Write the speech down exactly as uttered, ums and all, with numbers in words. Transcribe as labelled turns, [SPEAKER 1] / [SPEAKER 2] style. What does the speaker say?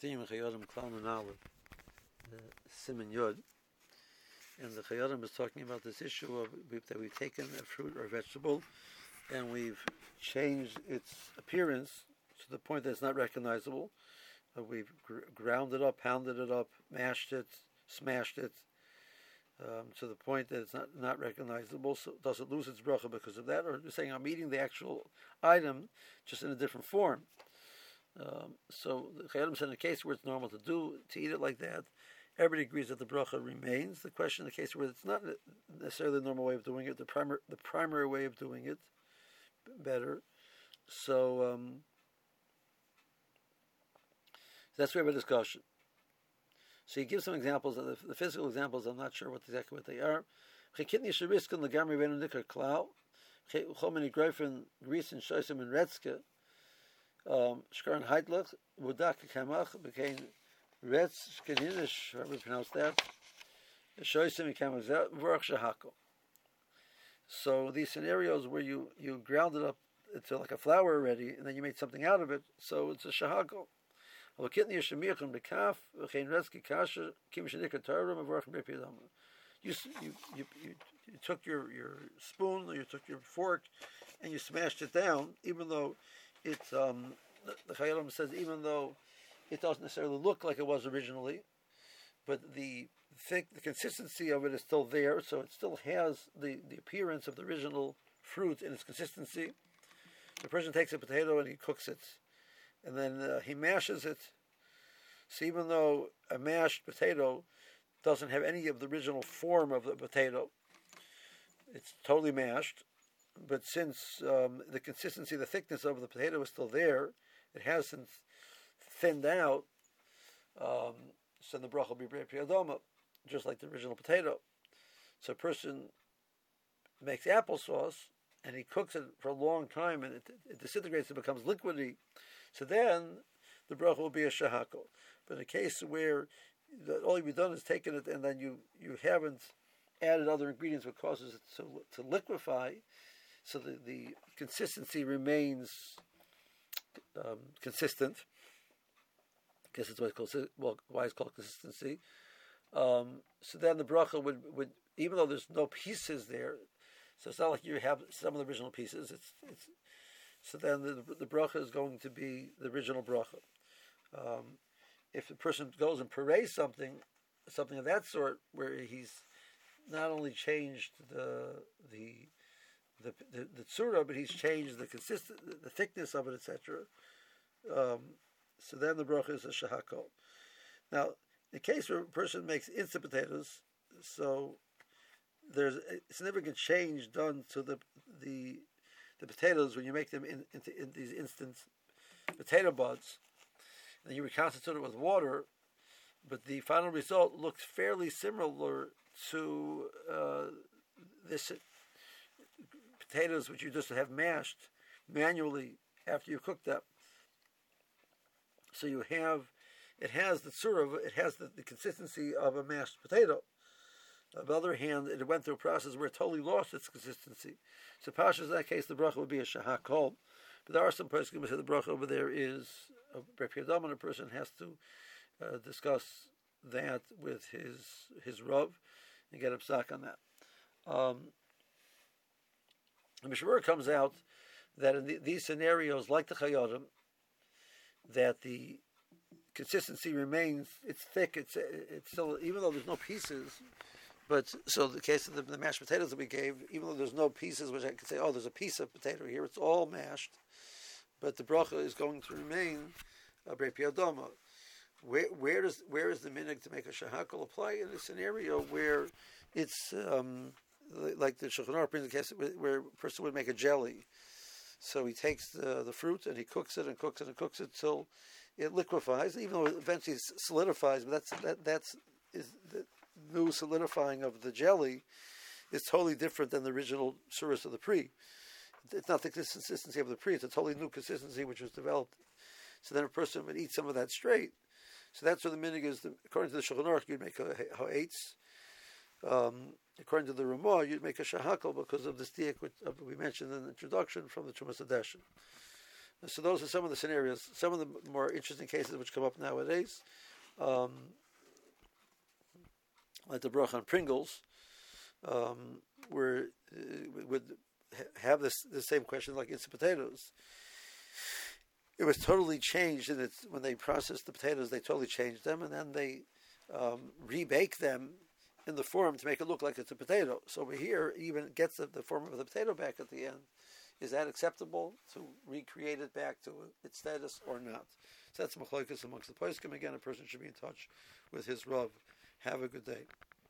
[SPEAKER 1] continuing Chayodim Klan and Aleph, Simon Yod, and the Chayodim is talking about this issue of that we've taken a fruit or a vegetable and we've changed its appearance to the point that it's not recognizable. Uh, we've gr- ground it up, pounded it up, mashed it, smashed it, um, to the point that it's not, not recognizable. So does it lose its bracha because of that? Or you're saying I'm eating the actual item just in a different form. Um, so the Chayyim said in a case where it's normal to do, to eat it like that, everybody agrees that the bracha remains. The question in the case where it's not necessarily the normal way of doing it, the primary, the primary way of doing it better. So um, that's we have a discussion. So he gives some examples of the, the physical examples. I'm not sure what exactly what they are. Um, Shkaran Heitlach, Budak Kamach became Retz Skaninish, however you pronounce that. Shoisim Kamazat, Vorach Shahako. So these scenarios where you, you ground it up into like a flour already, and then you made something out of it, so it's a Shahako. You, you, you, you, you took your, your spoon, or you took your fork, and you smashed it down, even though it, um, the, the Chayyim says, even though it doesn't necessarily look like it was originally, but the thick, the consistency of it is still there, so it still has the, the appearance of the original fruit in its consistency. The person takes a potato and he cooks it, and then uh, he mashes it. So even though a mashed potato doesn't have any of the original form of the potato, it's totally mashed. But since um, the consistency, the thickness of the potato is still there, it hasn't thinned out, um, so the bracha will be Brei Priyadoma, just like the original potato. So a person makes applesauce, and he cooks it for a long time, and it, it disintegrates and becomes liquidy. So then the bracha will be a shahako. But in a case where the, all you've done is taken it, and then you, you haven't added other ingredients which causes it to, to liquefy, so the, the consistency remains um, consistent. I guess it's why it's called, well, why it's called consistency. Um, so then the bracha would, would, even though there's no pieces there, so it's not like you have some of the original pieces. It's it's so then the the bracha is going to be the original bracha. Um, if the person goes and purees something, something of that sort, where he's not only changed the the The, the the tzura, but he's changed the consistent, the thickness of it, et cetera. Um, so then the bracha is a shahako. Now, in the case where a person makes instant potatoes, so there's a significant change done to the the the potatoes when you make them in, into in these instant potato buds, and you reconstitute it with water, but the final result looks fairly similar to uh, this. Potatoes which you just have mashed manually after you cook them. So you have, it has the tzura, it has the, the consistency of a mashed potato. On the other hand, it went through a process where it totally lost its consistency. So Pasha's in that case, the bracha would be a shahakol. But there are some persons who say the bracha over there is a repiyadam, and a person has to uh, discuss that with his his rav and get upsak on that. Um, The Mishmur comes out that in the, these scenarios, like the Chayodim, that the consistency remains, it's thick, it's it's still, even though there's no pieces, but, so the case of the, the mashed potatoes that we gave, even though there's no pieces, which I could say, oh, there's a piece of potato here, it's all mashed, but the bracha is going to remain a Brei Priyadoma. Where, where, does, where is the minhag to make a shahakal apply in a scenario where it's, um, like the Shulchan Aruch brings the case where a person would make a jelly. So he takes the, the fruit and he cooks it and cooks it and cooks it till it liquefies, even though it eventually solidifies. But that's that that's is the new solidifying of the jelly is totally different than the original surus of the pre. It's not the consistency of the pre; it's a totally new consistency which was developed. So then a person would eat some of that straight. So that's where the minhag is. The, according to the Shulchan Aruch, you'd make a ha'etz. Um, according to the Ramah, you'd make a shahakal because of the stiyuk which uh, we mentioned in the introduction from the Trumas Hadeshin. So those are some of the scenarios, some of the more interesting cases which come up nowadays. Um, like the bracha on Pringles, um, where uh, would have this the same question like instant potatoes. It was totally changed, and it's when they processed the potatoes, they totally changed them, and then they um, rebake them in the form to make it look like it's a potato. So over here, even gets the, the form of the potato back at the end. Is that acceptable to recreate it back to its status or not? So that's machlokas amongst the poskim. Again, a person should be in touch with his Rav. Have a good day.